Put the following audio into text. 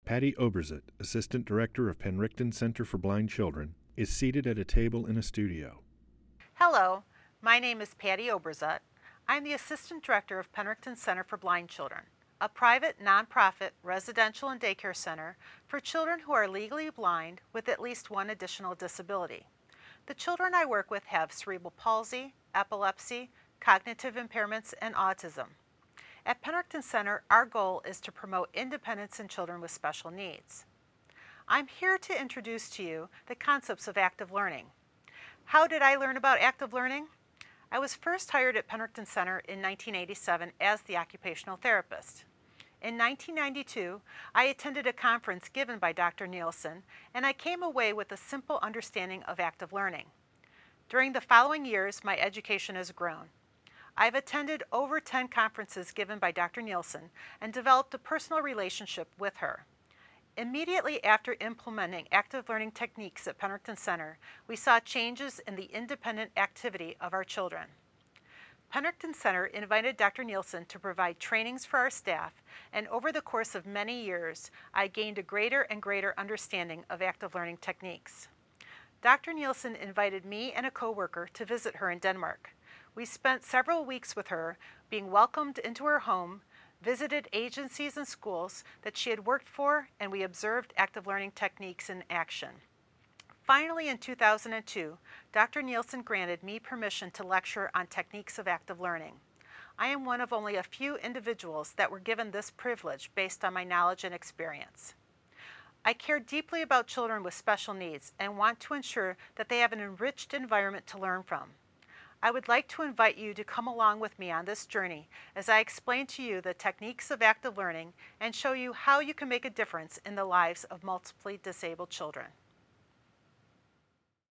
Patty Oberzet, Assistant Director of Penricton Center for Blind Children, is seated at a table in a studio. Hello, my name is Patty Oberzet. I'm the Assistant Director of Penricton Center for Blind Children, a private, nonprofit, residential and daycare center for children who are legally blind with at least one additional disability. The children I work with have cerebral palsy, epilepsy, cognitive impairments, and autism. At Penricton Center, our goal is to promote independence in children with special needs. I'm here to introduce to you the concepts of active learning. How did I learn about active learning? I was first hired at Penricton Center in 1987 as the occupational therapist. In 1992, I attended a conference given by Dr. Nielsen, and I came away with a simple understanding of active learning. During the following years, my education has grown. I've attended over 10 conferences given by Dr. Nielsen and developed a personal relationship with her. Immediately after implementing active learning techniques at Penricton Center, we saw changes in the independent activity of our children. Penricton Center invited Dr. Nielsen to provide trainings for our staff, and over the course of many years, I gained a greater and greater understanding of active learning techniques. Dr. Nielsen invited me and a coworker to visit her in Denmark. We spent several weeks with her, being welcomed into her home, visited agencies and schools that she had worked for, and we observed active learning techniques in action. Finally, in 2002, Dr. Nielsen granted me permission to lecture on techniques of active learning. I am one of only a few individuals that were given this privilege based on my knowledge and experience. I care deeply about children with special needs and want to ensure that they have an enriched environment to learn from. I would like to invite you to come along with me on this journey as I explain to you the techniques of active learning and show you how you can make a difference in the lives of multiply disabled children.